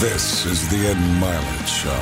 This is the Ed Mylett Show.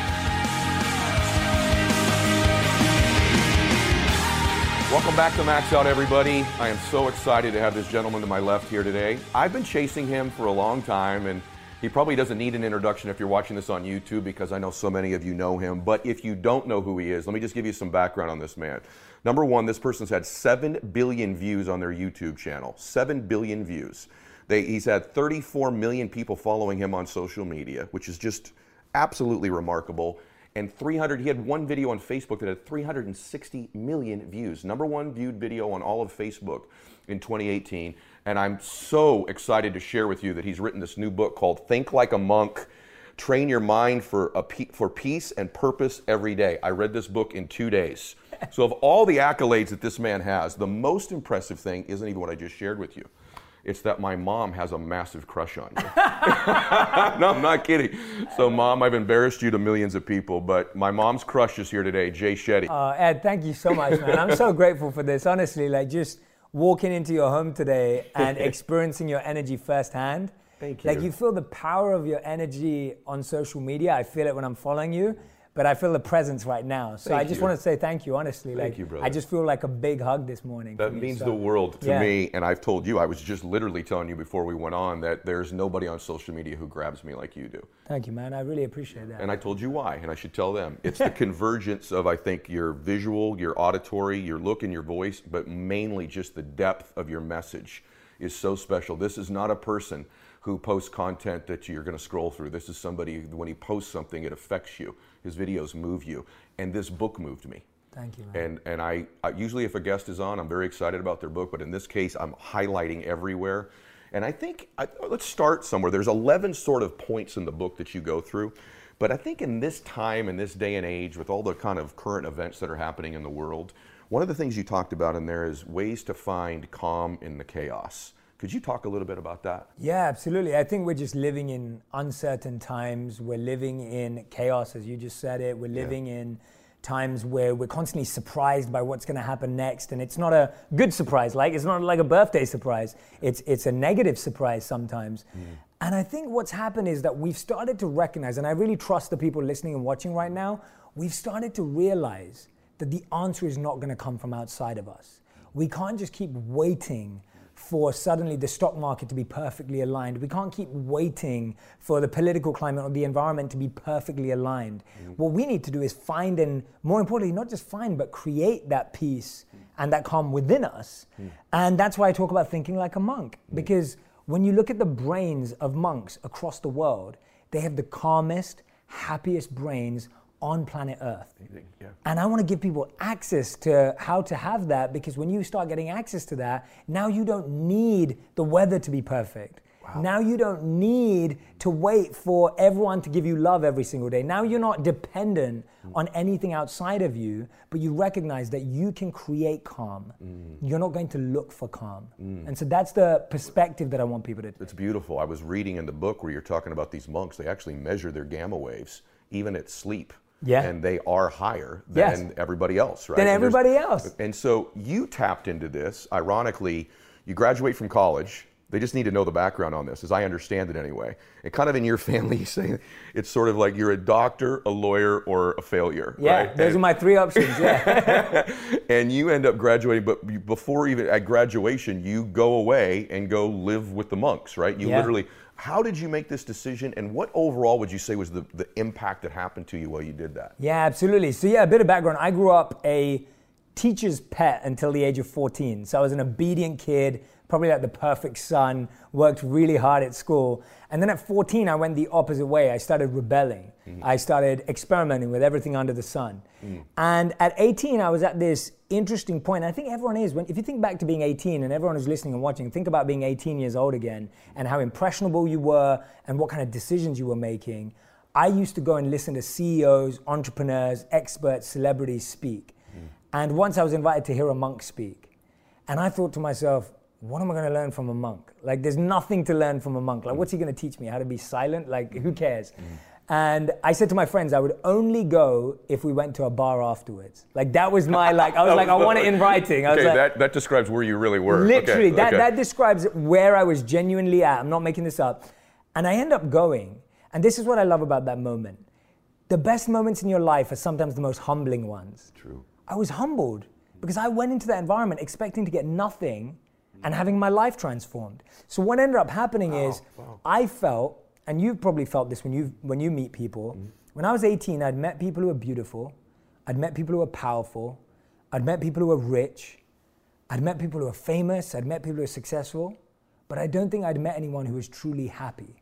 Welcome back to Max Out, everybody. I am so excited to have this gentleman to my left here today. I've been chasing him for a long time, and he probably doesn't need an introduction if you're watching this on YouTube, because I know so many of you know him. But if you don't know who he is, let me just give you some background on this man. Number one, this person's had 7 billion views on their YouTube channel. 7 billion views. He's had 34 million people following him on social media, which is just absolutely remarkable. And he had one video on Facebook that had 360 million views. Number one viewed video on all of Facebook in 2018. And I'm so excited to share with you that he's written this new book called Think Like a Monk, Train Your Mind for Peace and Purpose Every Day. I read this book in 2 days. So of all the accolades that this man has, the most impressive thing isn't even what I just shared with you. It's that my mom has a massive crush on you. No, I'm not kidding. So, Mom, I've embarrassed you to millions of people, but my mom's crush is here today, Jay Shetty. Ed, thank you so much, man. I'm so grateful for this. Honestly, like just walking into your home today and experiencing your energy firsthand. Thank you. Like you feel the power of your energy on social media. I feel it when I'm following you. But I feel the presence right now. So I just want to say thank you, honestly. Thank you, brother. I just feel like a big hug this morning. That means the world to me. And I've told you, I was just literally telling you before we went on that there's nobody on social media who grabs me like you do. Thank you, man. I really appreciate that. And I told you why, and I should tell them. It's the convergence of, I think, your visual, your auditory, your look and your voice, but mainly just the depth of your message is so special. This is not a person who posts content that you're going to scroll through. This is somebody, when he posts something, it affects you. His videos move you. And this book moved me. Thank you, man. And I usually, if a guest is on, I'm very excited about their book, but in this case, I'm highlighting everywhere. And I think, let's start somewhere. There's 11 sort of points in the book that you go through. But I think in this time, in this day and age, with all the kind of current events that are happening in the world, one of the things you talked about in there is ways to find calm in the chaos. Could you talk a little bit about that? Yeah, absolutely. I think we're just living in uncertain times. We're living in chaos, as you just said it. We're living in times where we're constantly surprised by what's going to happen next. And it's not a good surprise. Like it's not like a birthday surprise. It's a negative surprise sometimes. And I think what's happened is that we've started to recognize, and I really trust the people listening and watching right now, we've started to realize that the answer is not going to come from outside of us. We can't just keep waiting for suddenly the stock market to be perfectly aligned. We can't keep waiting for the political climate or the environment to be perfectly aligned. What we need to do is find, and more importantly, not just find, but create that peace and that calm within us. And that's why I talk about thinking like a monk. Because when you look at the brains of monks across the world, they have the calmest, happiest brains on planet Earth. And I want to give people access to how to have that, because when you start getting access to that, now you don't need the weather to be perfect. Now you don't need to wait for everyone to give you love every single day. Now you're not dependent on anything outside of you, but you recognize that you can create calm. You're not going to look for calm. And so that's the perspective that I want people to. It's beautiful. I was reading in the book where you're talking about these monks, they actually measure their gamma waves, even at sleep. And they are higher than everybody else, right? Than everybody else. And so you tapped into this. Ironically, you graduate from college. They just need to know the background on this, as I understand it anyway. And kind of in your family, you say it's sort of like you're a doctor, a lawyer, or a failure, right? Those are my 3 options, And you end up graduating, but before even at graduation, you go away and go live with the monks, right? You literally... How did you make this decision, and what overall would you say was the impact that happened to you while you did that? Yeah, absolutely. So a bit of background. I grew up a teacher's pet until the age of 14. So I was an obedient kid, probably like the perfect son, worked really hard at school. And then at 14, I went the opposite way. I started rebelling. I started experimenting with everything under the sun. And at 18, I was at this interesting point. I think everyone is. If you think back to being 18, and everyone who's listening and watching, think about being 18 years old again and how impressionable you were and what kind of decisions you were making. I used to go and listen to CEOs, entrepreneurs, experts, celebrities speak. And once I was invited to hear a monk speak. And I thought to myself, what am I going to learn from a monk? Like, there's nothing to learn from a monk. Like, what's he going to teach me? How to be silent? Like, who cares? And I said to my friends, I would only go if we went to a bar afterwards. Like, that was my, like, I was like, I want it in writing. I was like, that describes where you really were. Literally, that describes where I was genuinely at. I'm not making this up. And I end up going. And this is what I love about that moment. The best moments in your life are sometimes the most humbling ones. True. I was humbled because I went into that environment expecting to get nothing and having my life transformed. So what ended up happening is I felt, and you've probably felt this when you meet people, when I was 18, I'd met people who were beautiful, I'd met people who were powerful, I'd met people who were rich, I'd met people who were famous, I'd met people who were successful, but I don't think I'd met anyone who was truly happy.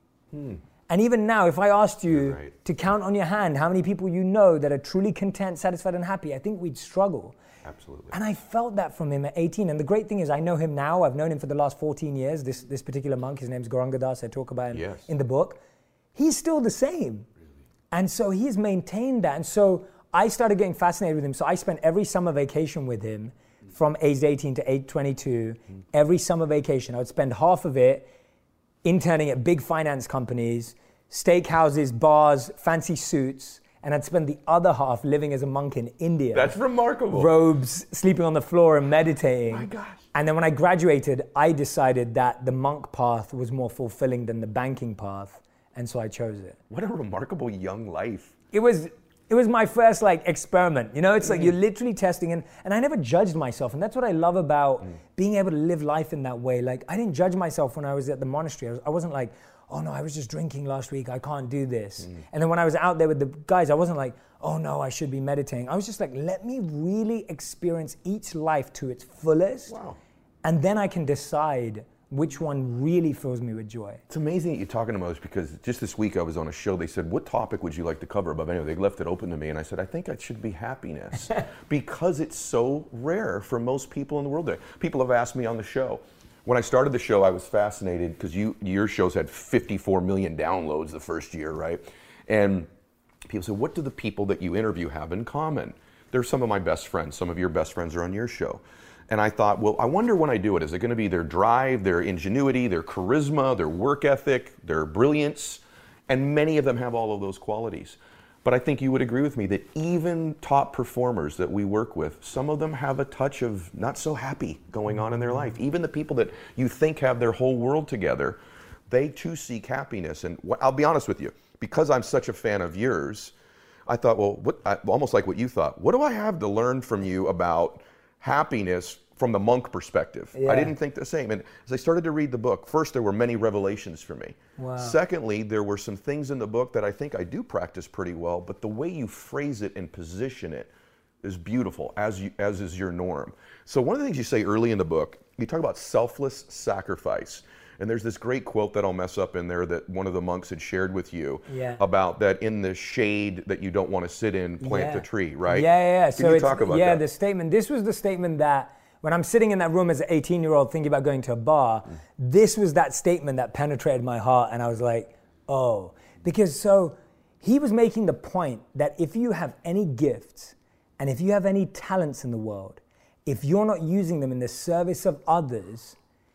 And even now, if I asked you to count on your hand how many people you know that are truly content, satisfied, and happy, I think we'd struggle. Absolutely. And I felt that from him at 18. And the great thing is I know him now. I've known him for the last 14 years, this particular monk. His name's Gauranga, I talk about him in the book. He's still the same. Really? And so he's maintained that. And so I started getting fascinated with him. So I spent every summer vacation with him from age 18 to age 22. Every summer vacation, I would spend half of it interning at big finance companies, steakhouses, bars, fancy suits, and I'd spend the other half living as a monk in India. That's remarkable. Robes, sleeping on the floor and meditating. My gosh. And then when I graduated, I decided that the monk path was more fulfilling than the banking path, and so I chose it. What a remarkable young life. It was my first experiment. You know, it's like you're literally testing, and I never judged myself, and that's what I love about being able to live life in that way. Like, I didn't judge myself when I was at the monastery. I wasn't like, oh no, I was just drinking last week, I can't do this. And then when I was out there with the guys, I wasn't like, oh no, I should be meditating. I was just like, let me really experience each life to its fullest. Wow. And then I can decide which one really fills me with joy. It's amazing that you're talking to most, because just this week I was on a show, they said, what topic would you like to cover? But anyway, they left it open to me, and I said, I think it should be happiness, because it's so rare for most people in the world. People have asked me on the show. When I started the show, I was fascinated because your shows had 54 million downloads the first year, right? And people said, what do the people that you interview have in common? They're some of my best friends. Some of your best friends are on your show. And I thought, well, I wonder when I do it, is it going to be their drive, their ingenuity, their charisma, their work ethic, their brilliance? And many of them have all of those qualities. But I think you would agree with me that even top performers that we work with, some of them have a touch of not so happy going on in their life. Even the people that you think have their whole world together, they too seek happiness. And I'll be honest with you, because I'm such a fan of yours, I thought, well, almost like what you thought, what do I have to learn from you about happiness from the monk perspective? I didn't think the same. And as I started to read the book, first there were many revelations for me. Wow. Secondly, there were some things in the book that I think I do practice pretty well, but the way you phrase it and position it is beautiful, as is your norm. So one of the things you say early in the book, you talk about selfless sacrifice. And there's this great quote that I'll mess up in there that one of the monks had shared with you about that in the shade that you don't want to sit in, plant the tree, right? Yeah. Can you talk about that? The statement, this was the statement that when I'm sitting in that room as an 18-year-old thinking about going to a bar, this was that statement that penetrated my heart, and I was like, oh. Because so he was making the point that if you have any gifts and if you have any talents in the world, if you're not using them in the service of others,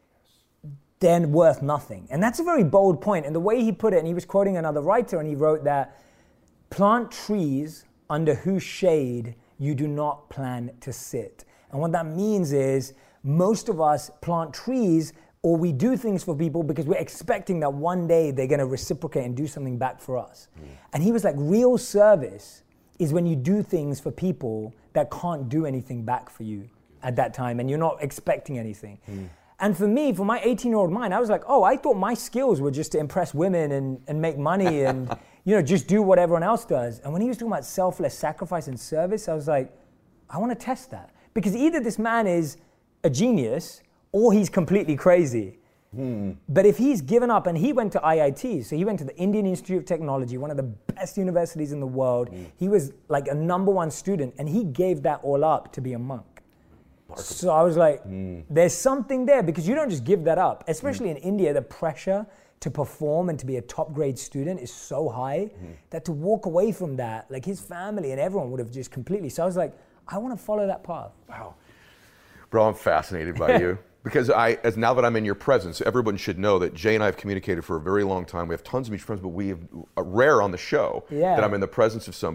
then worth nothing. And that's a very bold point. And the way he put it, and he was quoting another writer, and he wrote that, plant trees under whose shade you do not plan to sit. And what that means is most of us plant trees, or we do things for people because we're expecting that one day they're going to reciprocate and do something back for us. And he was like, real service is when you do things for people that can't do anything back for you at that time, and you're not expecting anything. And for me, for my 18-year-old mind, I was like, oh, I thought my skills were just to impress women and make money and just do what everyone else does. And when he was talking about selfless sacrifice and service, I was like, I want to test that. Because either this man is a genius or he's completely crazy. But if he's given up, and he went to IIT, so he went to the Indian Institute of Technology, one of the best universities in the world. He was like a #1 student, and he gave that all up to be a monk. So I was like, there's something there, because you don't just give that up. Especially in India, the pressure to perform and to be a top grade student is so high that to walk away from that, like his family and everyone would have just completely. So I was like, I want to follow that path. Wow. Bro, I'm fascinated by you. Because as now that I'm in your presence, everyone should know that Jay and I have communicated for a very long time. We have tons of mutual friends, but we have rare on the show that I'm in the presence of somebody.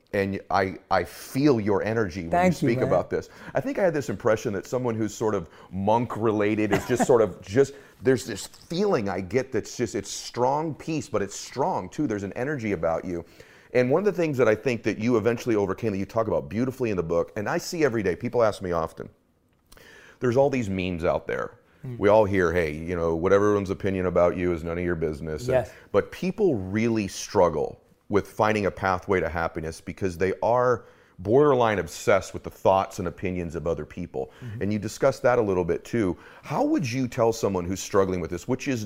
And I feel your energy when you speak about this. I think I had this impression that someone who's sort of monk related is just sort of there's this feeling I get that's just, it's strong peace, but it's strong too. There's an energy about you. And one of the things that I think that you eventually overcame, that you talk about beautifully in the book, and I see every day, people ask me often, there's all these memes out there. We all hear, hey, you know, whatever everyone's opinion about you is none of your business. Yes. But people really struggle with finding a pathway to happiness because they are borderline obsessed with the thoughts and opinions of other people. And you discussed that a little bit too. How would you tell someone who's struggling with this, which is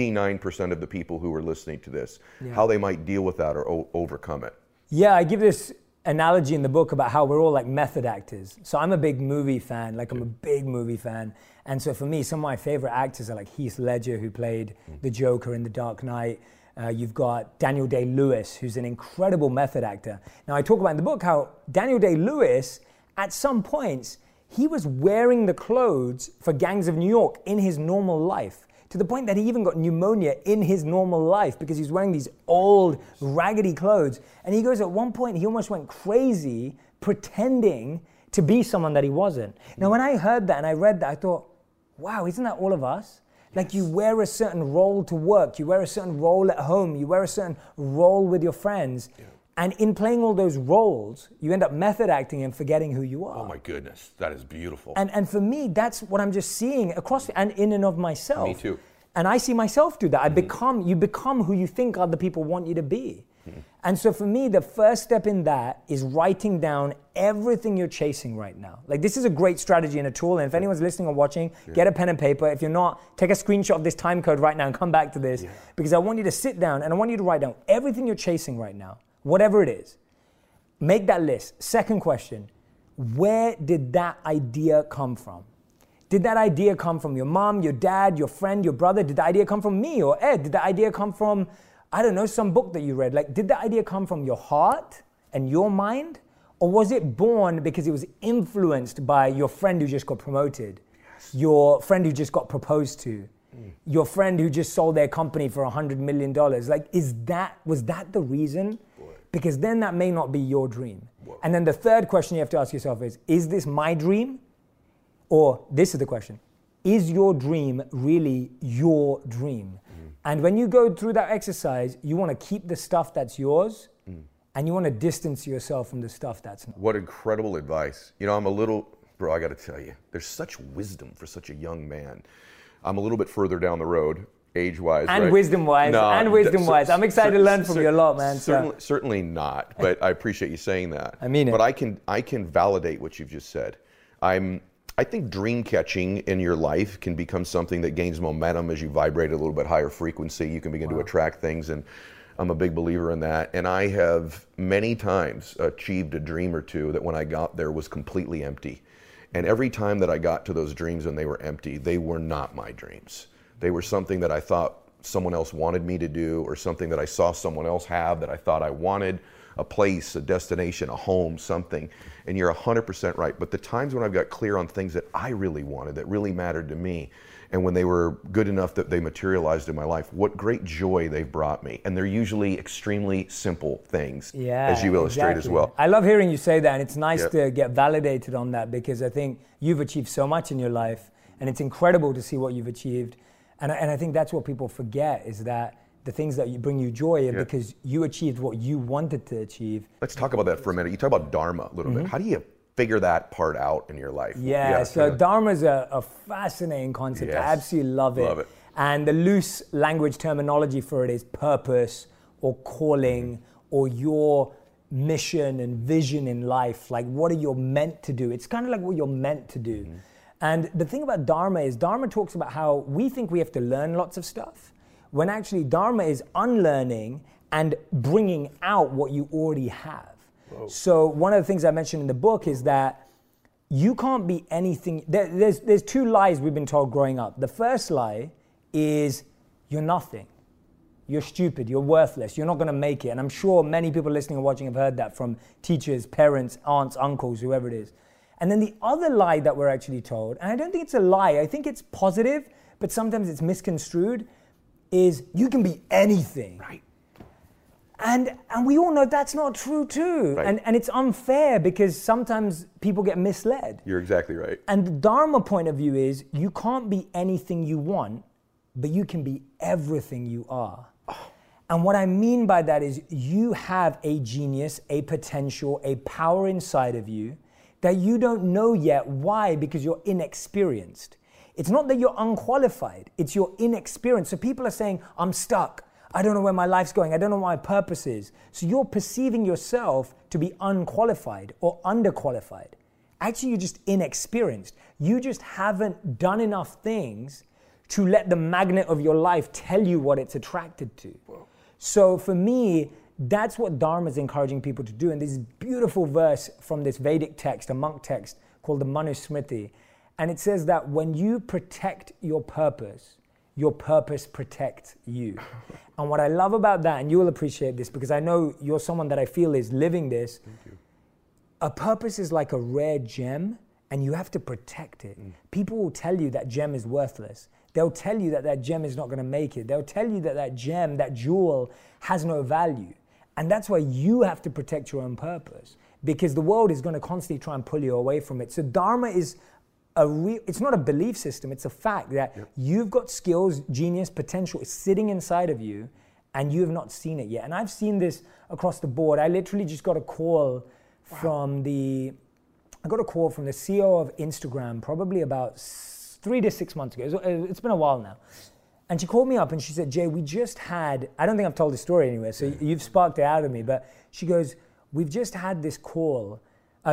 99% of the people who are listening to this, how they might deal with that or overcome it? Yeah, I give this analogy in the book about how we're all like method actors. So I'm a big movie fan, I'm a big movie fan. And so for me, some of my favorite actors are like Heath Ledger, who played the Joker in The Dark Knight. You've got Daniel Day-Lewis, who's an incredible method actor. Now, I talk about in the book how Daniel Day-Lewis, at some points, he was wearing the clothes for Gangs of New York in his normal life, to the point that he even got pneumonia in his normal life because he's wearing these old, raggedy clothes. And he goes, at one point, he almost went crazy pretending to be someone that he wasn't. Now, when I heard that and I read that, I thought, wow, isn't that all of us? Like, you wear a certain role to work, you wear a certain role at home, you wear a certain role with your friends. And in playing all those roles, you end up method acting and forgetting who you are. Oh my goodness, that is beautiful. And for me, that's what I'm just seeing across and in and of myself. Me too. And I see myself do that. You become who you think other people want you to be. And so for me, the first step in that is writing down everything you're chasing right now. Like, this is a great strategy and a tool. And if anyone's listening or watching, get a pen and paper. If you're not, take a screenshot of this time code right now and come back to this. Because I want you to sit down and I want you to write down everything you're chasing right now, whatever it is. Make that list. Second question, where did that idea come from? Did that idea come from your mom, your dad, your friend, your brother? Did the idea come from me or Ed? Did the idea come from, I don't know, some book that you read? Like, did the idea come from your heart and your mind? Or was it born because it was influenced by your friend who just got promoted, your friend who just got proposed to, your friend who just sold their company for $100 million? Like, was that the reason? Because then that may not be your dream. And then the third question you have to ask yourself is this my dream? Or this is the question, is your dream really your dream? And when you go through that exercise, you want to keep the stuff that's yours and you want to distance yourself from the stuff that's not. What incredible advice. You know, I got to tell you, there's such wisdom for such a young man. I'm a little bit further down the road, age-wise. And right? wisdom-wise, I'm excited to learn from you a lot, man. Certainly not, but I appreciate you saying that. I mean it. But I can validate what you've just said. I think dream catching in your life can become something that gains momentum as you vibrate at a little bit higher frequency. You can begin to attract things, and I'm a big believer in that. And I have many times achieved a dream or two that when I got there was completely empty. And every time that I got to those dreams and they were empty, they were not my dreams. They were something that I thought someone else wanted me to do, or something that I saw someone else have that I thought I wanted. A place, a destination, a home, something. And you're 100% right. But the times when I've got clear on things that I really wanted, that really mattered to me, and when they were good enough that they materialized in my life, what great joy they've brought me. And they're usually extremely simple things, as you illustrate as well. I love hearing you say that, and it's nice to get validated on that, because I think you've achieved so much in your life, and it's incredible to see what you've achieved. And I think that's what people forget, is that the things that bring you joy are because you achieved what you wanted to achieve. Let's talk about that for a minute. You talk about Dharma a little bit. How do you figure that part out in your life? So Dharma is a fascinating concept. I absolutely love it. And the loose language terminology for it is purpose or calling or your mission and vision in life. Like, what are you meant to do? It's kind of like what you're meant to do. And the thing about Dharma is Dharma talks about how we think we have to learn lots of stuff, when actually Dharma is unlearning and bringing out what you already have. So one of the things I mentioned in the book is that you can't be anything. There's two lies we've been told growing up. The first lie is you're nothing. You're stupid. You're worthless. You're not going to make it. And I'm sure many people listening and watching have heard that from teachers, parents, aunts, uncles, whoever it is. And then the other lie that we're actually told, and I don't think it's a lie, I think it's positive, but sometimes it's misconstrued, is you can be anything. Right. And we all know that's not true too. Right. And it's unfair because sometimes people get misled. You're exactly right. And the Dharma point of view is you can't be anything you want, but you can be everything you are. And what I mean by that is you have a genius, a potential, a power inside of you that you don't know yet. Why? Because you're inexperienced. It's not that you're unqualified, it's you're inexperienced. So people are saying, I'm stuck. I don't know where my life's going. I don't know what my purpose is. So you're perceiving yourself to be unqualified or underqualified. Actually, you're just inexperienced. You just haven't done enough things to let the magnet of your life tell you what it's attracted to. Whoa. So for me, that's what Dharma is encouraging people to do. And this beautiful verse from this Vedic text, a monk text called the Manusmriti. And it says that when you protect your purpose protects you. And what I love about that, and you will appreciate this because I know you're someone that I feel is living this. Thank you. A purpose is like a rare gem and you have to protect it. People will tell you that gem is worthless. They'll tell you that that gem is not going to make it. They'll tell you that that gem, that jewel has no value. And that's why you have to protect your own purpose because the world is going to constantly try and pull you away from it. So Dharma is it's not a belief system, it's a fact that you've got skills, genius, potential is sitting inside of you and you have not seen it yet. And I've seen this across the board. I literally just got a call from the CEO of Instagram probably about 3 to 6 months ago. It's been a while now. And she called me up and she said, Jay, we just had, I don't think I've told the story anyway, so you've sparked it out of me, but she goes, we've just had this talk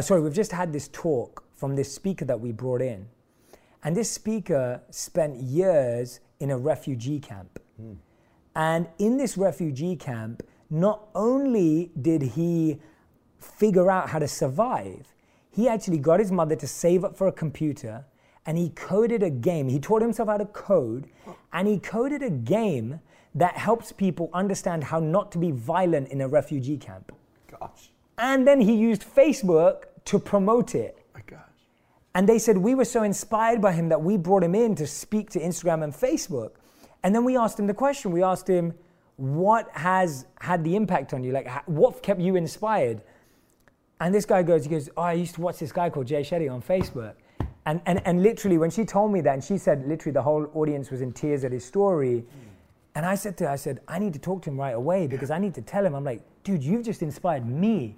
from this speaker that we brought in. And this speaker spent years in a refugee camp. And in this refugee camp, not only did he figure out how to survive, he actually got his mother to save up for a computer and he coded a game. He taught himself how to code and he coded a game that helps people understand how not to be violent in a refugee camp. Gosh. And then he used Facebook to promote it. My gosh. And they said we were so inspired by him that we brought him in to speak to Instagram and Facebook. And then we asked him the question. We asked him, what has had the impact on you? Like, what kept you inspired? And this guy goes, I used to watch this guy called Jay Shetty on Facebook. And literally, when she told me that, and she said literally the whole audience was in tears at his story. And I said to her, I need to talk to him right away because I need to tell him. I'm like, dude, you've just inspired me.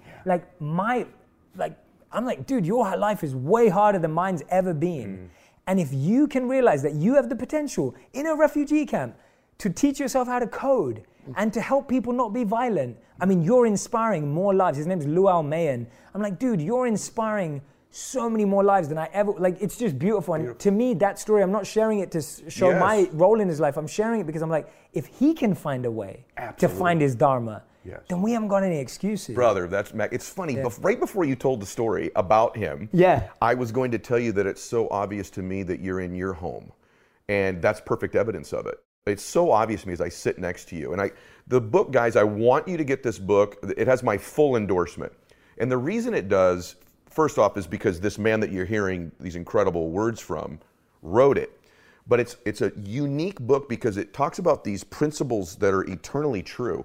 I'm like, dude, your life is way harder than mine's ever been. And if you can realize that you have the potential in a refugee camp to teach yourself how to code and to help people not be violent, I mean, you're inspiring more lives. His name is Luau Mayan. I'm like, dude, you're inspiring so many more lives than I ever, it's just beautiful. And to me, that story, I'm not sharing it to show my role in his life. I'm sharing it because I'm like, if he can find a way to find his Dharma, then we haven't got any excuses. Brother, it's funny. Right before you told the story about him, I was going to tell you that it's so obvious to me that you're in your home. And that's perfect evidence of it. It's so obvious to me as I sit next to you. And the book, guys, I want you to get this book. It has my full endorsement. And the reason it does, first off, is because this man that you're hearing these incredible words from wrote it. But it's a unique book because it talks about these principles that are eternally true.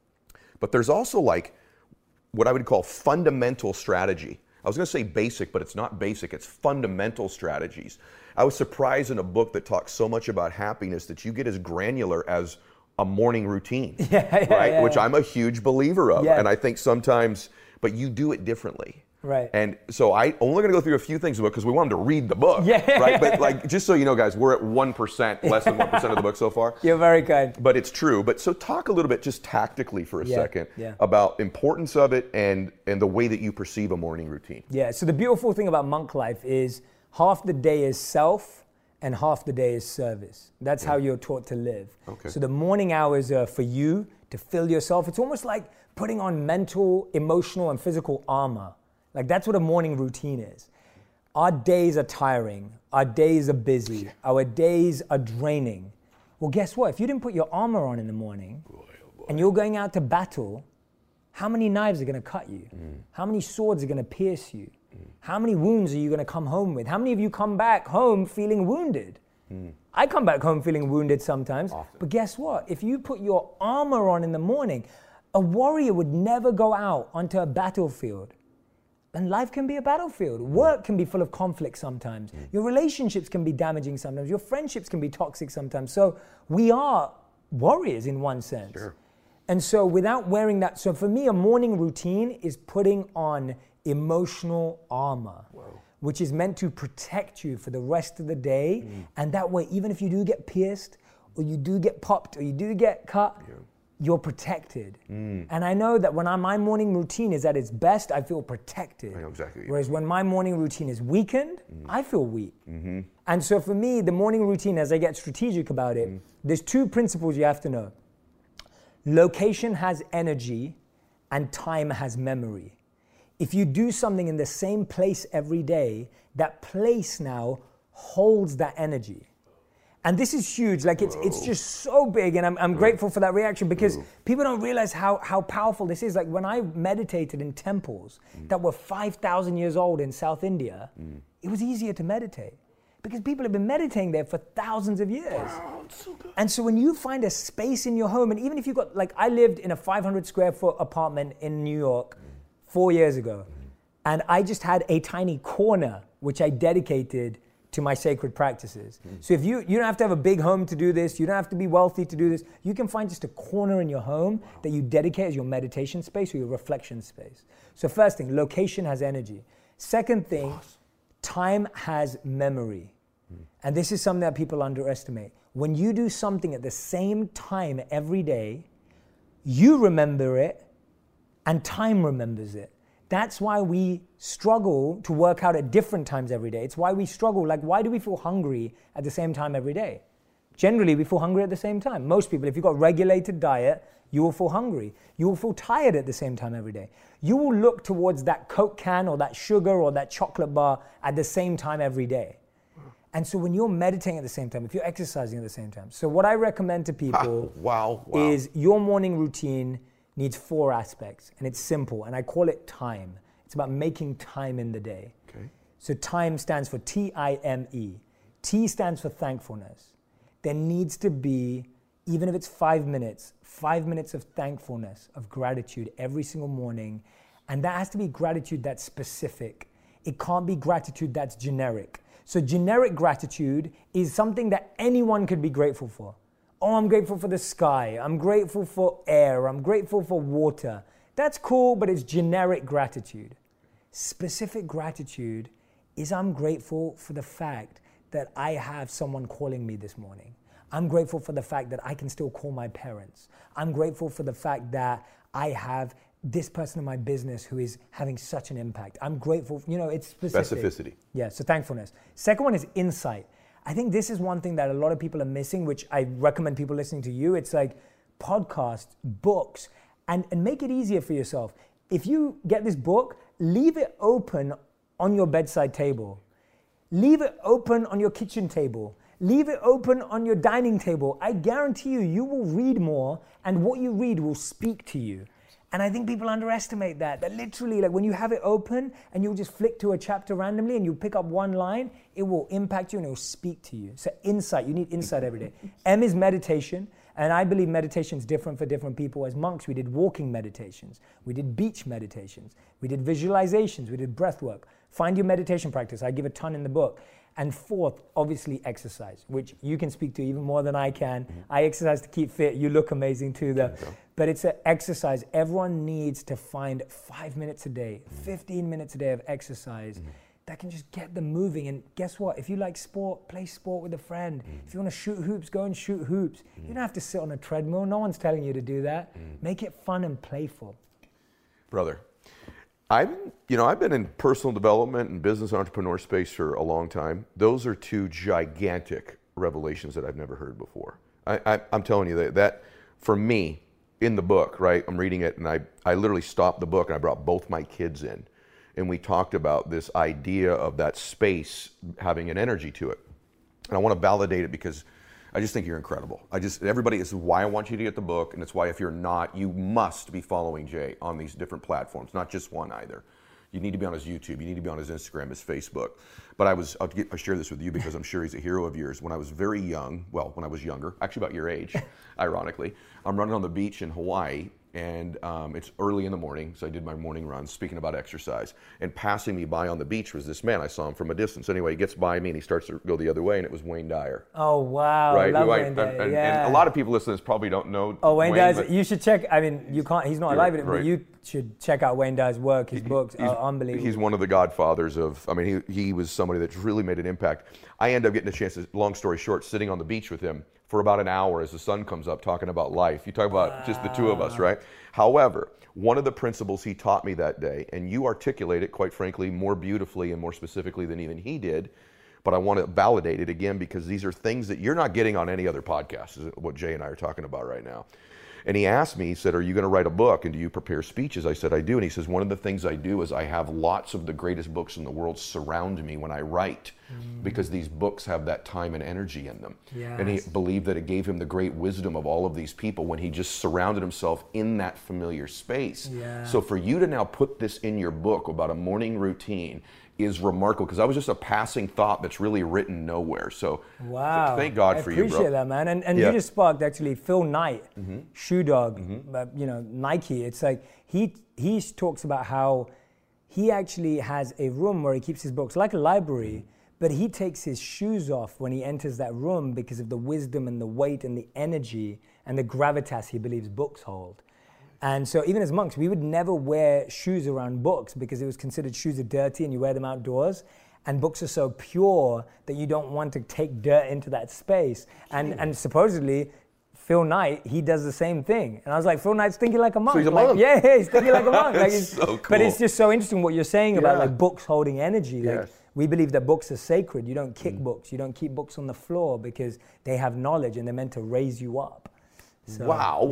But there's also what I would call fundamental strategy. I was going to say basic, but it's not basic. It's fundamental strategies. I was surprised in a book that talks so much about happiness that you get as granular as a morning routine, which I'm a huge believer of. And I think sometimes, but you do it differently. Right. And so I only going to go through a few things because we want them to read the book, right? But just so you know, guys, we're at 1%, less than 1% of the book so far. You're very kind. But it's true. But so talk a little bit just tactically for a second about importance of it and the way that you perceive a morning routine. Yeah, so the beautiful thing about monk life is half the day is self and half the day is service. That's how you're taught to live. Okay. So the morning hours are for you to fill yourself. It's almost like putting on mental, emotional, and physical armor. That's what a morning routine is. Our days are tiring. Our days are busy. Our days are draining. Well, guess what? If you didn't put your armor on in the morning and you're going out to battle, how many knives are going to cut you? How many swords are going to pierce you? How many wounds are you going to come home with? How many of you come back home feeling wounded? I come back home feeling wounded sometimes. Often. But guess what? If you put your armor on in the morning, A warrior would never go out onto a battlefield. And life can be a battlefield. Work can be full of conflict sometimes. Your relationships can be damaging sometimes. Your friendships can be toxic sometimes. So we are warriors in one sense. Sure. And so without wearing that, so for me, a morning routine is putting on emotional armor, which is meant to protect you for the rest of the day. And that way, even if you do get pierced, or you do get popped, or you do get cut, you're protected. And I know that when my morning routine is at its best, I feel protected. I know exactly. Whereas when my morning routine is weakened, I feel weak. And so for me, the morning routine, as I get strategic about it, there's two principles you have to know. Location has energy and time has memory. If you do something in the same place every day, that place now holds that energy. And this is huge, like it's just so big, and I'm grateful for that reaction because people don't realize how powerful this is. Like when I meditated in temples that were 5,000 years old in South India, it was easier to meditate because people have been meditating there for thousands of years. Wow, it's so good. And so when you find a space in your home, and even if you've got, like I lived in a 500 square foot apartment in New York 4 years ago, and I just had a tiny corner which I dedicated to my sacred practices. So if you don't have to have a big home to do this, you don't have to be wealthy to do this, you can find just a corner in your home that you dedicate as your meditation space or your reflection space. So first thing, location has energy. Second thing, time has memory. And this is something that people underestimate. When you do something at the same time every day, you remember it and time remembers it. That's why we struggle to work out at different times every day. It's why we struggle. Like, why do we feel hungry at the same time every day? Generally, we feel hungry at the same time. Most people, if you've got a regulated diet, you will feel hungry. You will feel tired at the same time every day. You will look towards that Coke can or that sugar or that chocolate bar at the same time every day. And so when you're meditating at the same time, if you're exercising at the same time. So what I recommend to people is your morning routine needs 4 aspects, and it's simple, and I call it time. It's about making time in the day. Okay. So time stands for T-I-M-E. T stands for thankfulness. There needs to be, even if it's 5 minutes of thankfulness, of gratitude every single morning, and that has to be gratitude that's specific. It can't be gratitude that's generic. So generic gratitude is something that anyone could be grateful for. Oh, I'm grateful for the sky. I'm grateful for air. I'm grateful for water. That's cool, but it's generic gratitude. Specific gratitude is I'm grateful for the fact that I have someone calling me this morning. I'm grateful for the fact that I can still call my parents. I'm grateful for the fact that I have this person in my business who is having such an impact. I'm grateful, it's specific. Specificity. Yeah, so thankfulness. Second one is insight. I think this is one thing that a lot of people are missing, which I recommend people listening to you. It's like podcasts, books, and make it easier for yourself. If you get this book, leave it open on your bedside table. Leave it open on your kitchen table. Leave it open on your dining table. I guarantee you will read more, and what you read will speak to you. And I think people underestimate that literally, like when you have it open and you'll just flick to a chapter randomly and you pick up one line, it will impact you and it will speak to you. So insight, you need insight every day. M is meditation. And I believe meditation is different for different people. As monks, we did walking meditations. We did beach meditations. We did visualizations. We did breath work. Find your meditation practice. I give a ton in the book. And fourth, obviously exercise, which you can speak to even more than I can. I exercise to keep fit. You look amazing too, though. But it's an exercise. Everyone needs to find 5 minutes a day, 15 minutes a day of exercise that can just get them moving. And guess what? If you like sport, play sport with a friend. If you want to shoot hoops, go and shoot hoops. You don't have to sit on a treadmill. No one's telling you to do that. Make it fun and playful. Brother, I've been in personal development and business entrepreneur space for a long time. Those are 2 gigantic revelations that I've never heard before. I'm telling you that for me, in the book, right, I'm reading it and I literally stopped the book and I brought both my kids in. And we talked about this idea of that space having an energy to it. And I want to validate it because I just think you're incredible. Everybody, this is why I want you to get the book, and it's why if you're not, you must be following Jay on these different platforms, not just one either. You need to be on his YouTube, you need to be on his Instagram, his Facebook. But I'll share this with you because I'm sure he's a hero of yours. When I was very young, when I was younger, actually about your age, ironically, I'm running on the beach in Hawaii, and it's early in the morning, so I did my morning run, speaking about exercise. And passing me by on the beach was this man. I saw him from a distance. Anyway, he gets by me and he starts to go the other way, and it was Wayne Dyer. Oh, wow. Right? Love Wayne Dyer. And a lot of people listening to this probably don't know Wayne Dyer's, but you should check, I mean, you can't, he's not alive, but you should check out Wayne Dyer's work, his books are unbelievable. He's one of the godfathers of, I mean, he was somebody that's really made an impact. I end up getting a chance, long story short, sitting on the beach with him for about an hour as the sun comes up, talking about life. You talk about just the two of us, right? However, one of the principles he taught me that day, and you articulate it, quite frankly, more beautifully and more specifically than even he did, but I want to validate it again because these are things that you're not getting on any other podcast, is what Jay and I are talking about right now. And he asked me, he said, are you going to write a book and do you prepare speeches? I said, I do. And he says, one of the things I do is I have lots of the greatest books in the world surround me when I write because these books have that time and energy in them. Yes. And he believed that it gave him the great wisdom of all of these people when he just surrounded himself in that familiar space. Yeah. So for you to now put this in your book about a morning routine is remarkable because that was just a passing thought that's really written nowhere. So thank God for you, bro. I appreciate that, man. And you just sparked actually Phil Knight, Shoe Dog, Nike. It's like he talks about how he actually has a room where he keeps his books like a library, but he takes his shoes off when he enters that room because of the wisdom and the weight and the energy and the gravitas he believes books hold. And so even as monks, we would never wear shoes around books because it was considered shoes are dirty and you wear them outdoors. And books are so pure that you don't want to take dirt into that space. And supposedly, Phil Knight, he does the same thing. And I was like, Phil Knight's thinking like a monk. So he's a monk. Yeah, he's thinking like a monk. Like so cool. But it's just so interesting what you're saying about like books holding energy. Like we believe that books are sacred. You don't kick books. You don't keep books on the floor because they have knowledge and they're meant to raise you up. So,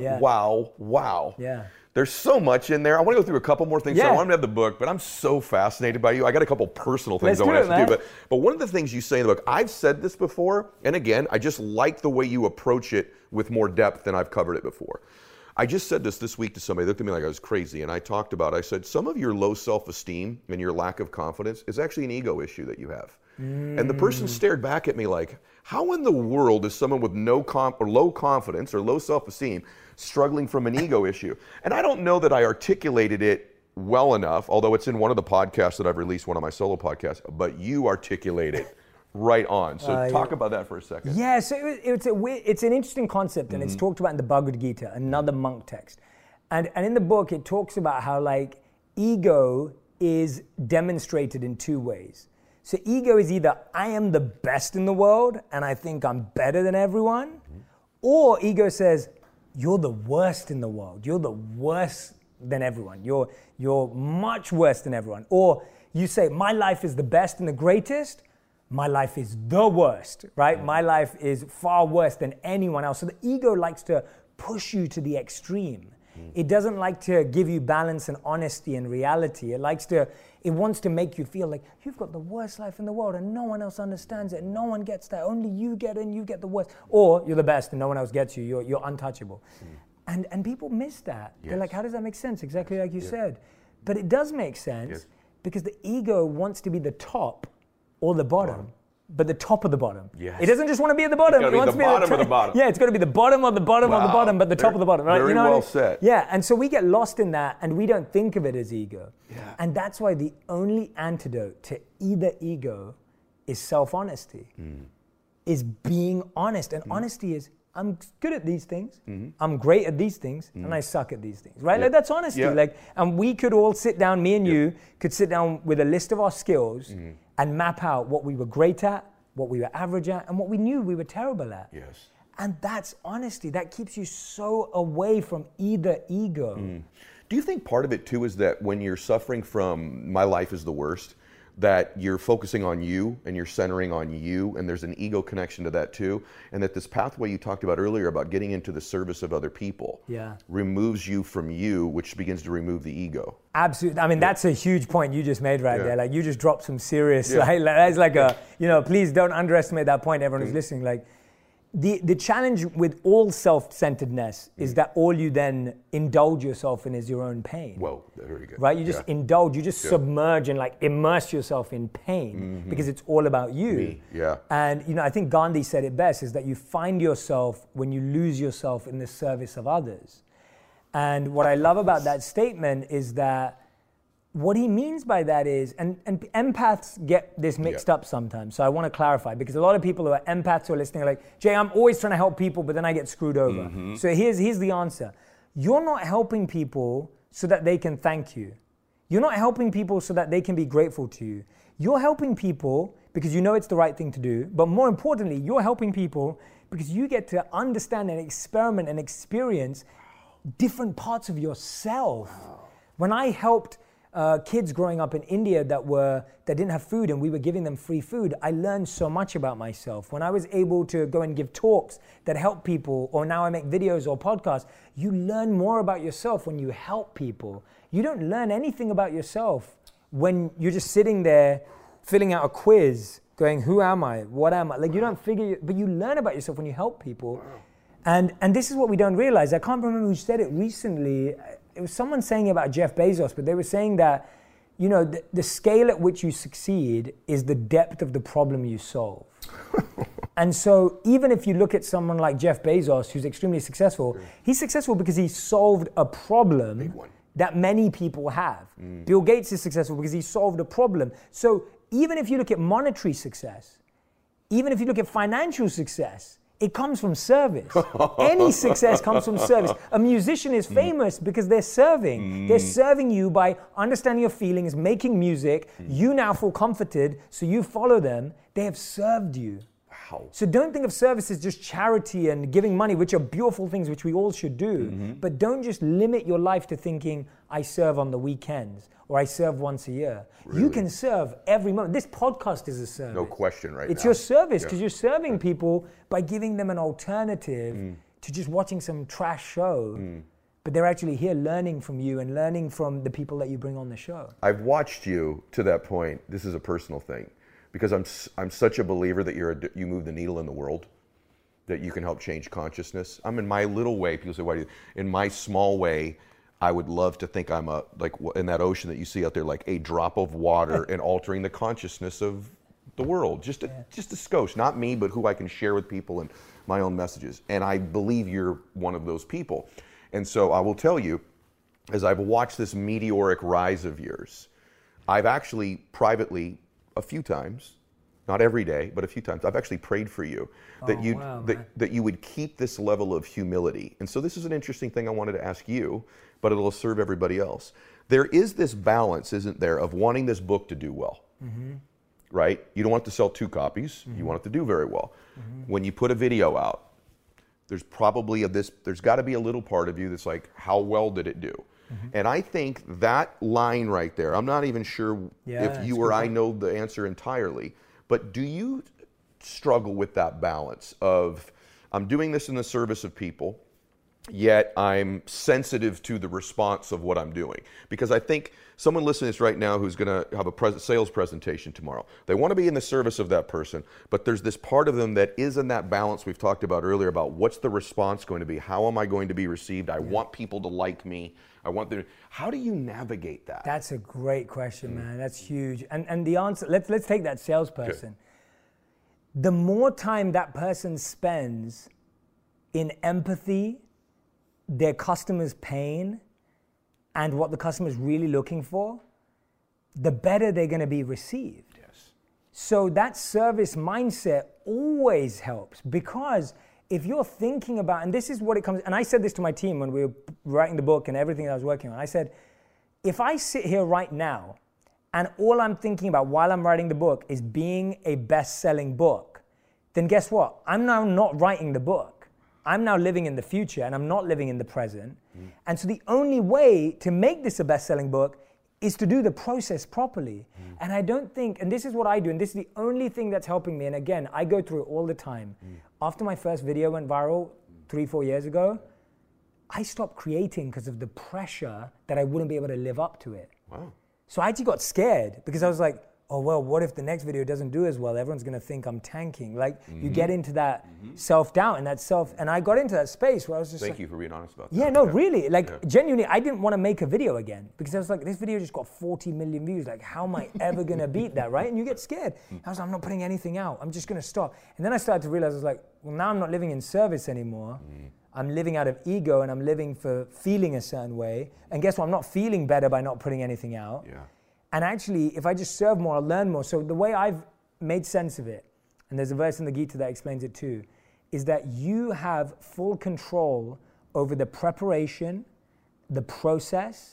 wow. Yeah. There's so much in there. I want to go through a couple more things. So I want to have the book, but I'm so fascinated by you. I got a couple personal things I want to ask you. But one of the things you say in the book, I've said this before, and again, I just like the way you approach it with more depth than I've covered it before. I just said this week to somebody. They looked at me like I was crazy, and I talked about, I said, some of your low self-esteem and your lack of confidence is actually an ego issue that you have. And the person stared back at me like, how in the world is someone with low confidence or low self-esteem struggling from an ego issue? And I don't know that I articulated it well enough, although it's in one of the podcasts that I've released, one of my solo podcasts, but you articulate it right on. So talk about that for a second. Yeah, so it's an interesting concept, and it's talked about in the Bhagavad Gita, another monk text. And in the book, it talks about how like ego is demonstrated in two ways. So ego is either I am the best in the world and I think I'm better than everyone, or ego says you're the worst in the world. You're the worst than everyone. You're much worse than everyone. Or you say my life is the best and the greatest. My life is the worst, right? My life is far worse than anyone else. So the ego likes to push you to the extreme. It doesn't like to give you balance and honesty and reality. It wants to make you feel like you've got the worst life in the world and no one else understands it and no one gets that. Only you get it and you get the worst. Or you're the best and no one else gets you. You're untouchable. And people miss that. They're like, how does that make sense? Exactly like you said. But it does make sense because the ego wants to be the top or the bottom. But the top of the bottom. It doesn't just want to be at the bottom. It wants to be the bottom of the bottom. Yeah, it's got to be the bottom of the bottom of the bottom, but the top of the bottom. Right? Very well said. Yeah, and so we get lost in that, and we don't think of it as ego. Yeah. And that's why the only antidote to either ego is self-honesty, is being honest. And honesty is, I'm good at these things, I'm great at these things, and I suck at these things, right? Like that's honesty. And we could all sit down, me and you could sit down with a list of our skills and map out what we were great at, what we were average at, and what we knew we were terrible at. And that's honesty. That keeps you so away from either ego. Do you think part of it too is that when you're suffering from my life is the worst, that you're focusing on you and you're centering on you, and there's an ego connection to that too, and that this pathway you talked about earlier about getting into the service of other people removes you from you, which begins to remove the ego? Absolutely. I mean, that's a huge point you just made right there. Like you just dropped some serious, like that's like a, please don't underestimate that point, everyone who's listening. Like the challenge with all self-centeredness is that all you then indulge yourself in is your own pain. Whoa, very good. Right? You just indulge, you just submerge and like immerse yourself in pain because it's all about you. Me. And I think Gandhi said it best, is that you find yourself when you lose yourself in the service of others. And what I love about that statement is that what he means by that is, and empaths get this mixed up sometimes, so I want to clarify, because a lot of people who are empaths who are listening are like, Jay, I'm always trying to help people, but then I get screwed over. So here's the answer. You're not helping people so that they can thank you. You're not helping people so that they can be grateful to you. You're helping people because you know it's the right thing to do, but more importantly, you're helping people because you get to understand and experiment and experience different parts of yourself. When I helped kids growing up in India that didn't have food and we were giving them free food, I learned so much about myself. When I was able to go and give talks that help people, or now I make videos or podcasts, you learn more about yourself when you help people. You don't learn anything about yourself when you're just sitting there filling out a quiz going, who am I? What am I? Like, you don't figure, but you learn about yourself when you help people. And this is what we don't realize. I can't remember who said it recently. It was someone saying about Jeff Bezos, but they were saying that, you know, the scale at which you succeed is the depth of the problem you solve. And so even if you look at someone like Jeff Bezos, who's extremely successful, he's successful because he solved a problem that many people have. Bill Gates is successful because he solved a problem. So even if you look at monetary success, even if you look at financial success, it comes from service. Any success comes from service. A musician is famous because they're serving. They're serving you by understanding your feelings, making music. You now feel comforted, so you follow them. They have served you. Wow. So don't think of service as just charity and giving money, which are beautiful things which we all should do. But don't just limit your life to thinking, I serve on the weekends or I serve once a year. Really? You can serve every moment. This podcast is a service. No question right It's now. your service because you're serving people by giving them an alternative to just watching some trash show. But they're actually here learning from you and learning from the people that you bring on the show. I've watched you to that point. This is a personal thing, because I'm such a believer that you move the needle in the world, that you can help change consciousness. I'm in my little way. People say, "Why do you?" In my small way, I would love to think I'm like in that ocean that you see out there, like a drop of water and altering the consciousness of the world. Just a skosh, not me, but who I can share with people and my own messages. And I believe you're one of those people. And so I will tell you, as I've watched this meteoric rise of yours, I've actually privately, a few times, not every day, but a few times, I've actually prayed for you that you would keep this level of humility. And so this is an interesting thing I wanted to ask you, but it'll serve everybody else. There is this balance, isn't there, of wanting this book to do well, right? You don't want it to sell 2 copies. You want it to do very well. When you put a video out, there's probably there's got to be a little part of you that's like, how well did it do? And I think that line right there, I'm not even sure if you or I know the answer entirely, but do you struggle with that balance of, I'm doing this in the service of people, yet I'm sensitive to the response of what I'm doing? Because I think someone listening to this right now who's going to have a sales presentation tomorrow, they want to be in the service of that person, but there's this part of them that is in that balance we've talked about earlier about what's the response going to be? How am I going to be received? I want people to like me. How do you navigate that? That's a great question, man. That's huge. And the answer, let's take that salesperson. Okay. The more time that person spends in empathy, their customer's pain, and what the customer's really looking for, the better they're going to be received. Yes. So that service mindset always helps, because if you're thinking about, and this is what it comes, and I said this to my team when we were writing the book and everything I was working on, I said, if I sit here right now and all I'm thinking about while I'm writing the book is being a best-selling book, then guess what? I'm now not writing the book. I'm now living in the future and I'm not living in the present. And so the only way to make this a best-selling book is to do the process properly. And I don't think, and this is what I do, and this is the only thing that's helping me, and again, I go through it all the time. After my first video went viral 3-4 years ago, I stopped creating because of the pressure that I wouldn't be able to live up to it. Wow. So I actually got scared because I was like, oh, well, what if the next video doesn't do as well? Everyone's going to think I'm tanking. Like, you get into that self-doubt and and I got into that space where I was just Thank you for being honest about that. yeah, no, really. Like, genuinely, I didn't want to make a video again because I was like, this video just got 40 million views. Like, how am I ever going to beat that, right? And you get scared. I was like, I'm not putting anything out. I'm just going to stop. And then I started to realize, I was like, well, now I'm not living in service anymore. I'm living out of ego and I'm living for feeling a certain way. And guess what? I'm not feeling better by not putting anything out. Yeah. And actually, if I just serve more, I'll learn more. So the way I've made sense of it, and there's a verse in the Gita that explains it too, is that you have full control over the preparation, the process,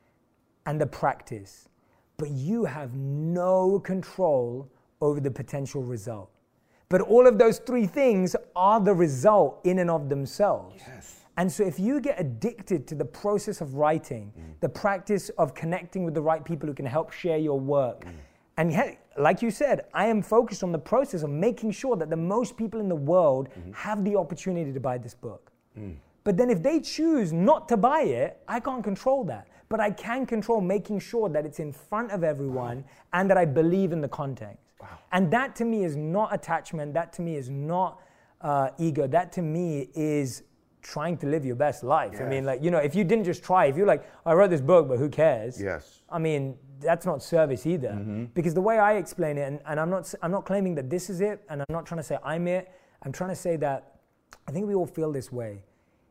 and the practice. But you have no control over the potential result. But all of those three things are the result in and of themselves. Yes. And so if you get addicted to the process of writing, the practice of connecting with the right people who can help share your work, and like you said, I am focused on the process of making sure that the most people in the world have the opportunity to buy this book. But then if they choose not to buy it, I can't control that. But I can control making sure that it's in front of everyone and that I believe in the content. And that to me is not attachment. That to me is not ego. That to me is trying to live your best life. Yes. I mean, like, you know, if you didn't just try, if you're like, I wrote this book, but who cares? Yes. I mean, that's not service either. Because the way I explain it, and I'm not claiming that this is it, and I'm not trying to say I'm it. I'm trying to say that I think we all feel this way.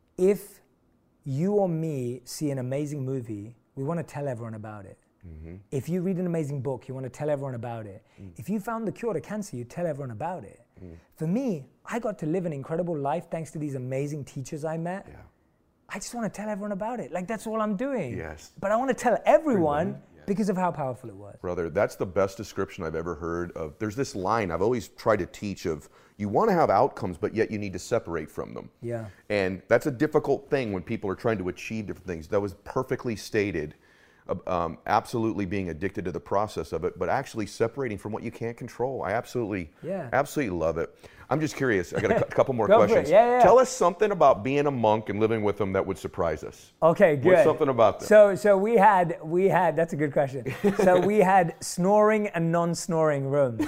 If you or me see an amazing movie, we want to tell everyone about it. If you read an amazing book, you want to tell everyone about it. If you found the cure to cancer, you tell everyone about it. For me, I got to live an incredible life thanks to these amazing teachers I met. Yeah. I just want to tell everyone about it. Like, that's all I'm doing. Yes. But I want to tell everyone because of how powerful it was. Brother, that's the best description I've ever heard of. There's this line I've always tried to teach of, you want to have outcomes, but yet you need to separate from them. Yeah. And that's a difficult thing when people are trying to achieve different things. That was perfectly stated. Absolutely being addicted to the process of it, but actually separating from what you can't control. I absolutely love it. I'm just curious. I got a couple more questions. Tell us something about being a monk and living with them that would surprise us. Okay, good. What's something about that? So we had, that's a good question. So we had snoring and non-snoring rooms.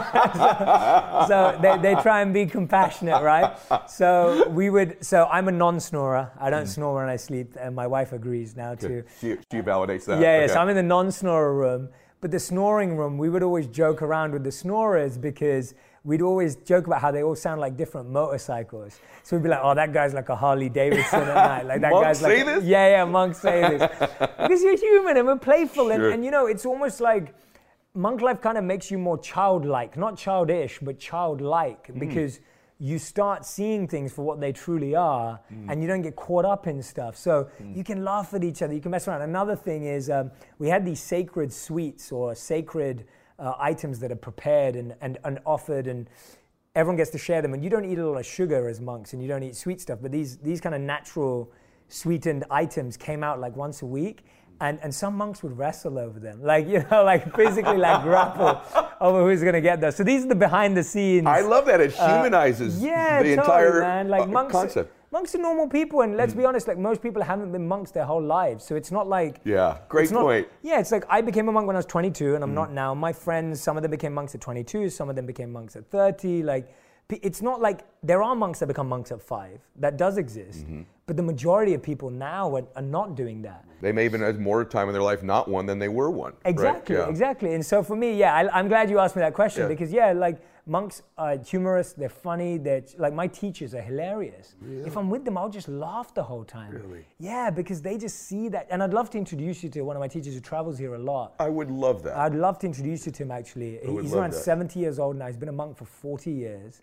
so they try and be compassionate, right? So I'm a non-snorer. I don't snore when I sleep, and my wife agrees now too. She validates that. Yeah, okay. so I'm in the non-snorer room. But the snoring room, we would always joke around with the snorers because we'd always joke about how they all sound like different motorcycles. So we'd be like, oh, that guy's like a Harley Davidson at night. Like that monks guy's like, say this? Yeah, monks say this. Because you're human and we're playful. Sure. And you know, it's almost like monk life kind of makes you more childlike, not childish, but childlike, because you start seeing things for what they truly are, and you don't get caught up in stuff. So you can laugh at each other, you can mess around. Another thing is we had these sacred sweets or sacred items that are prepared and offered, and everyone gets to share them. And you don't eat a lot of sugar as monks, and you don't eat sweet stuff, but these kind of natural sweetened items came out like once a week. And some monks would wrestle over them, like, you know, like physically like grapple over who's going to get those. So these are the behind the scenes. I love that. It humanizes the entire concept. Monks are normal people, and let's be honest, like most people haven't been monks their whole lives. So it's not like... Yeah, great point. It's like I became a monk when I was 22, and I'm not now. My friends, some of them became monks at 22, some of them became monks at 30, like... It's not like there are monks that become monks at 5. That does exist. But the majority of people now are not doing that. They may even have more time in their life not one than they were one. Exactly, right? exactly. And so for me, I'm glad you asked me that question because, like monks are humorous, they're funny, they're like my teachers are hilarious. Really? If I'm with them, I'll just laugh the whole time. Really? Yeah, because they just see that. And I'd love to introduce you to one of my teachers who travels here a lot. I would love that. I'd love to introduce you to him actually. He's around 70 years old now. He's been a monk for 40 years.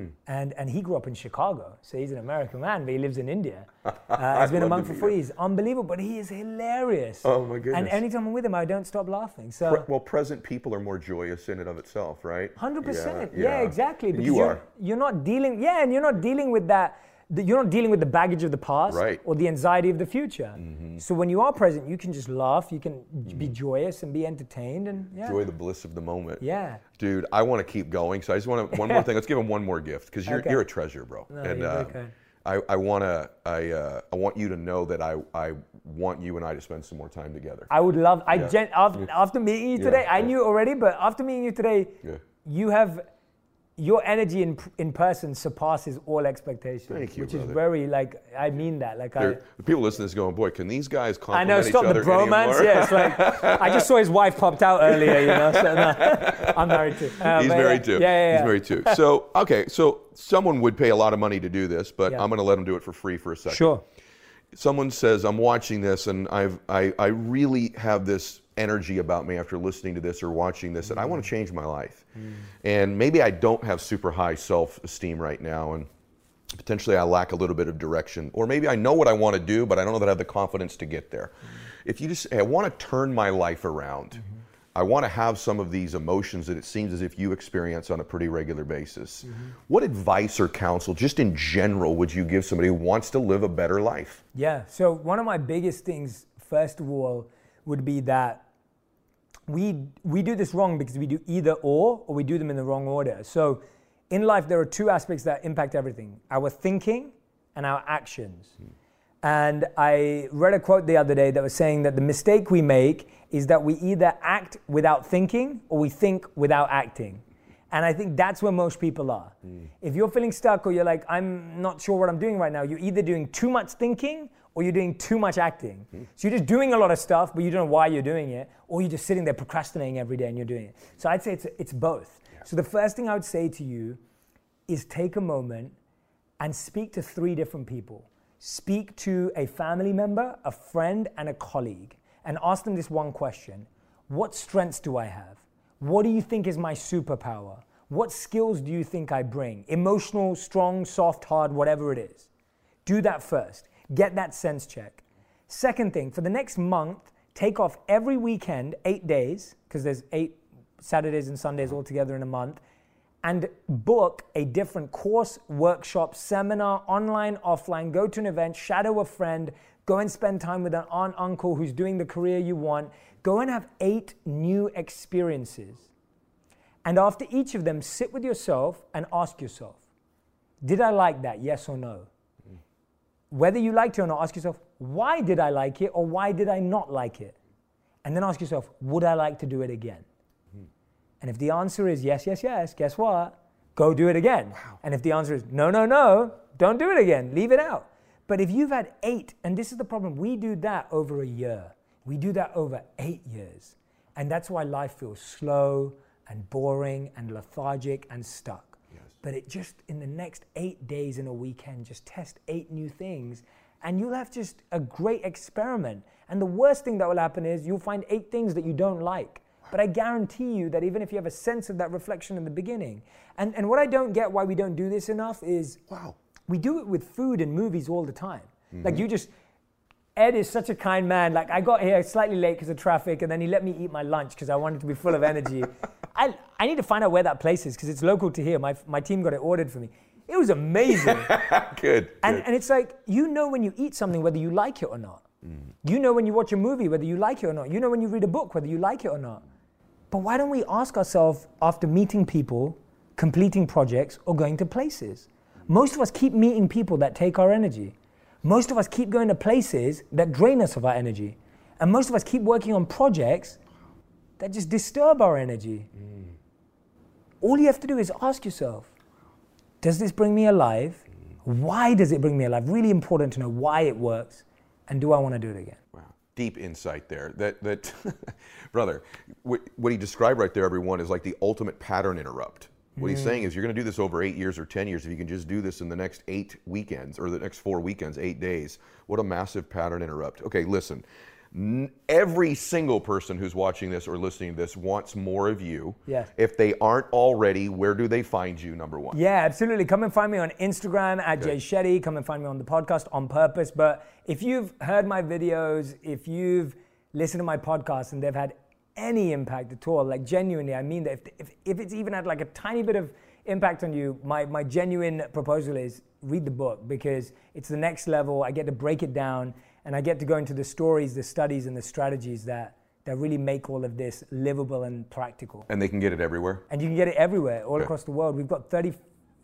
And he grew up in Chicago. So he's an American man, but he lives in India. He's been a monk for 40 years. Unbelievable, but he is hilarious. Oh my goodness. And anytime I'm with him, I don't stop laughing. So present people are more joyous in and of itself, right? 100%. Yeah, exactly. Because you're not dealing, and you're not dealing with that. You're not dealing with the baggage of the past or the anxiety of the future. So when you are present, you can just laugh, you can be joyous and be entertained and enjoy the bliss of the moment. Yeah. Dude, I want to keep going, so I just want to, one more thing. Let's give him one more gift, because you're a treasure, bro. No, you're okay. I want you to know that I want you and I to spend some more time together. I would love. After meeting you today, I knew it already, but after meeting you today, you have. Your energy in person surpasses all expectations. Thank you, which brother. is very I mean that. The people listening to this going, boy, can these guys compliment I know, stop each other the bromance. anymore? Yeah, it's like I just saw his wife popped out earlier. So no, I'm married too. He's married too. Yeah. He's married too. So so someone would pay a lot of money to do this, but I'm going to let them do it for free for a second. Sure. Someone says, I'm watching this and I really have this energy about me after listening to this or watching this, and I want to change my life. And maybe I don't have super high self-esteem right now, and potentially I lack a little bit of direction. Or maybe I know what I want to do, but I don't know that I have the confidence to get there. If you just, hey, I want to turn my life around. I want to have some of these emotions that it seems as if you experience on a pretty regular basis. What advice or counsel, just in general, would you give somebody who wants to live a better life? Yeah, so one of my biggest things, first of all, would be that we do this wrong because we do either or we do them in the wrong order. So in life, there are two aspects that impact everything: our thinking and our actions. And I read a quote the other day that was saying that the mistake we make is that we either act without thinking or we think without acting. And I think that's where most people are. If you're feeling stuck or you're like, I'm not sure what I'm doing right now, you're either doing too much thinking or you're doing too much acting. So you're just doing a lot of stuff, but you don't know why you're doing it, or you're just sitting there procrastinating every day and you're doing it. So I'd say it's both. Yeah. So the first thing I would say to you is take a moment and speak to 3 different people. Speak to a family member, a friend, and a colleague, and ask them this one question. What strengths do I have? What do you think is my superpower? What skills do you think I bring? Emotional, strong, soft, hard, whatever it is. Do that first. Get that sense check. Second thing, for the next month, take off every weekend, 8 days, because there's 8 Saturdays and Sundays all together in a month, and book a different course, workshop, seminar, online, offline, go to an event, shadow a friend, go and spend time with an aunt, uncle who's doing the career you want. Go and have 8 new experiences. And after each of them, sit with yourself and ask yourself, did I like that, yes or no? Whether you liked it or not, ask yourself, why did I like it or why did I not like it? And then ask yourself, would I like to do it again? And if the answer is yes, yes, yes, guess what? Go do it again. Wow. And if the answer is no, no, no, don't do it again. Leave it out. But if you've had 8, and this is the problem, we do that over a year. We do that over 8 years. And that's why life feels slow and boring and lethargic and stuck. But it just, in the next 8 days in a weekend, just test 8 new things and you'll have just a great experiment. And the worst thing that will happen is you'll find 8 things that you don't like. But I guarantee you that even if you have a sense of that reflection in the beginning, and what I don't get why we don't do this enough is, we do it with food and movies all the time. Like Ed is such a kind man. Like I got here slightly late because of traffic and then he let me eat my lunch because I wanted to be full of energy. I need to find out where that place is because it's local to here. My team got it ordered for me. It was amazing. Good. And it's like, you know when you eat something whether you like it or not. You know when you watch a movie whether you like it or not. You know when you read a book whether you like it or not. But why don't we ask ourselves after meeting people, completing projects, or going to places? Most of us keep meeting people that take our energy. Most of us keep going to places that drain us of our energy. And most of us keep working on projects that just disturb our energy. All you have to do is ask yourself, does this bring me alive? Why does it bring me alive? Really important to know why it works. And do I want to do it again? Wow. Deep insight there. That brother, what he described right there, everyone, is like the ultimate pattern interrupt. What he's saying is you're going to do this over 8 years or 10 years. If you can just do this in the next 8 weekends or the next 4 weekends, 8 days, what a massive pattern interrupt. Okay, listen, every single person who's watching this or listening to this wants more of you. Yes. If they aren't already, where do they find you, number one? Yeah, absolutely. Come and find me on Instagram at Jay Shetty. Come and find me on the podcast On Purpose. But if you've heard my videos, if you've listened to my podcast and they've had any impact at all, like genuinely, I mean that if it's even had like a tiny bit of impact on you, my genuine proposal is read the book because it's the next level. I get to break it down and I get to go into the stories, the studies, and the strategies that really make all of this livable and practical. And they can get it everywhere? And you can get it everywhere, all across the world. We've got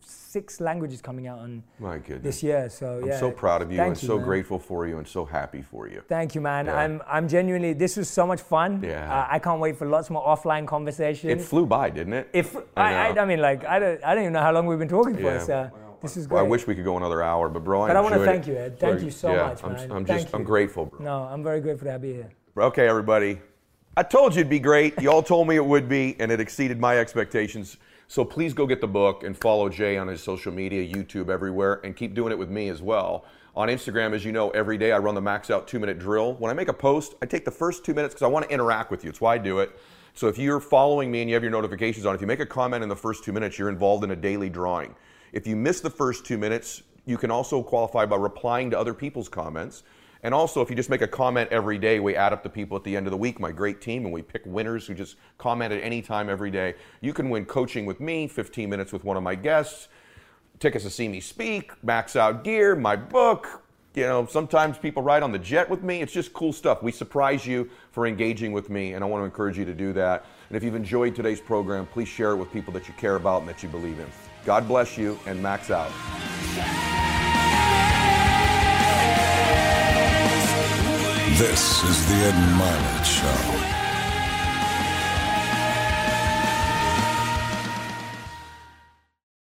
6 languages coming out on My goodness. this year. So I'm yeah, so proud of you thank and so man. grateful for you and so happy for you. Thank you, man. Yeah. I'm genuinely. This was so much fun. Yeah. I can't wait for lots more offline conversations. It flew by, didn't it? I mean, like, I don't even know how long we've been talking for. Yeah. So this is great. Well, I wish we could go another hour, but bro, But I want to enjoyed thank it. you, Ed. Thank you so Yeah, much, man. I'm grateful, bro. No, I'm very grateful to be here. Okay, everybody. I told you it'd be great. You all told me it would be, and it exceeded my expectations. So please go get the book and follow Jay on his social media, YouTube, everywhere, and keep doing it with me as well. On Instagram, as you know, every day I run the Max Out 2-minute drill. When I make a post, I take the first 2 minutes because I want to interact with you. It's why I do it. So if you're following me and you have your notifications on, if you make a comment in the first 2 minutes, you're involved in a daily drawing. If you miss the first 2 minutes, you can also qualify by replying to other people's comments. And also, if you just make a comment every day, we add up the people at the end of the week, my great team, and we pick winners who just comment at any time every day. You can win coaching with me, 15 minutes with one of my guests, tickets to see me speak, Max Out gear, my book. You know, sometimes people ride on the jet with me. It's just cool stuff. We surprise you for engaging with me, and I want to encourage you to do that. And if you've enjoyed today's program, please share it with people that you care about and that you believe in. God bless you, and Max Out. This is the Ed Milet Show.